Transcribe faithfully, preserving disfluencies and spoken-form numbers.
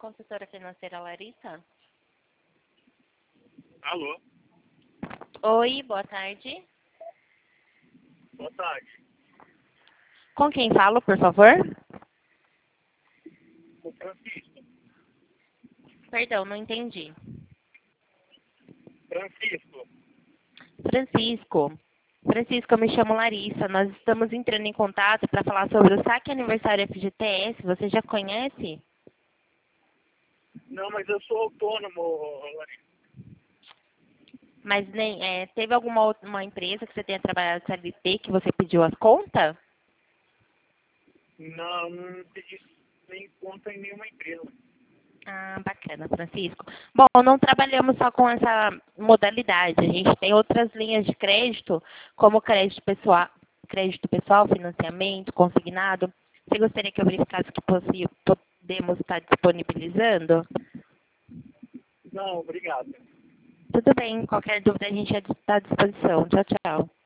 consultora financeira Larissa? Alô? Oi, boa tarde. Boa tarde. Com quem falo, por favor? O Francisco. Perdão, não entendi. Francisco. Francisco. Francisco, eu me chamo Larissa. Nós estamos entrando em contato para falar sobre o saque aniversário F G T S. Você já conhece? Não, mas eu sou autônomo, Larissa. Mas nem, é, teve alguma outra uma empresa que você tenha trabalhado C L T que você pediu as contas? Não, não pedi nem conta em nenhuma empresa. Ah, bacana, Francisco. Bom, não trabalhamos só com essa modalidade. A gente tem outras linhas de crédito, como crédito pessoal, crédito pessoal, financiamento, consignado. Você gostaria que eu verificasse que possi- podemos estar disponibilizando? Não, obrigado. Tudo bem, qualquer dúvida a gente está à disposição. Tchau, tchau.